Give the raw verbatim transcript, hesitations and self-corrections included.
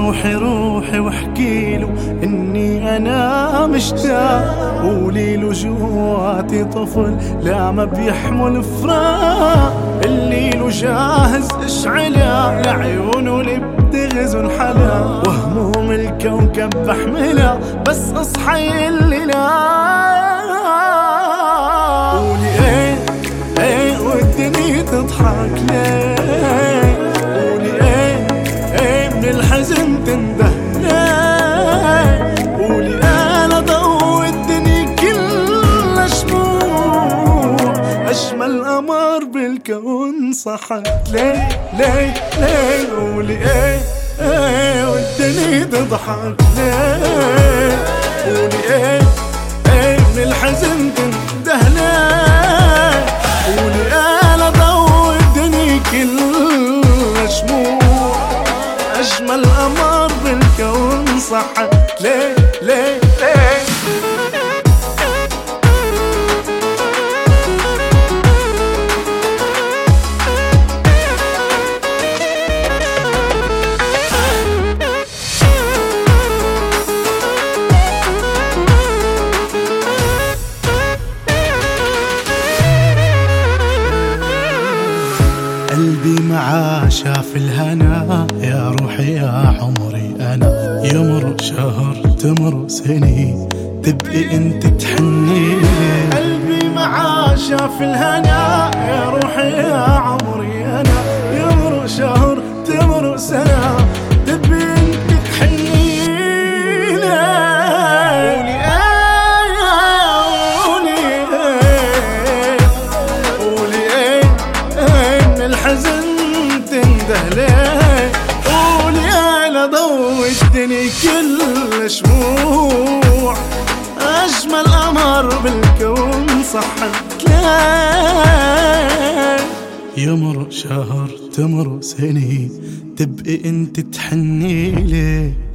روحي روحي واحكيله إني أنا مشتاق، قوليله جواتي طفل لا ما بيحمل فراق، الليل جاهز اشعلها لعيونه اللي بتغزن حلا، وهموم الكوكب بحملها بس اصحي اللي لا. قولي ايه ايه والدنيا تضحك ليه، قولي ايه ايه من الحزن تنده ليه، قولي انا ضوء الدنيا كلها شموع، اجمل قمر بالكون صحت ليه ليه ليه، قولي ايه ايه والدنيا تضحك ليه، قولي ايه ايه من الحزن تنده ليه، قولي انا ضوء الدنيا كلها شموع، اجمل قمر بالكون صحت ليه ليه ليه. قلبي معاه شاف الهنا، يا روحي يا عمري أنا، يمر شهر تمر سنين تبقي انت تحني، قلبي معاه شاف الهنا، يا روحي يا عمري أنا، يمر شهر تمر سنة تبقي انت تحني. ليه قولي انا ضوء الدنيا كلها شموع، اجمل قمر بالكون صحت ليه، يمر شهر تمر سنين تبقي انت تحني ليه.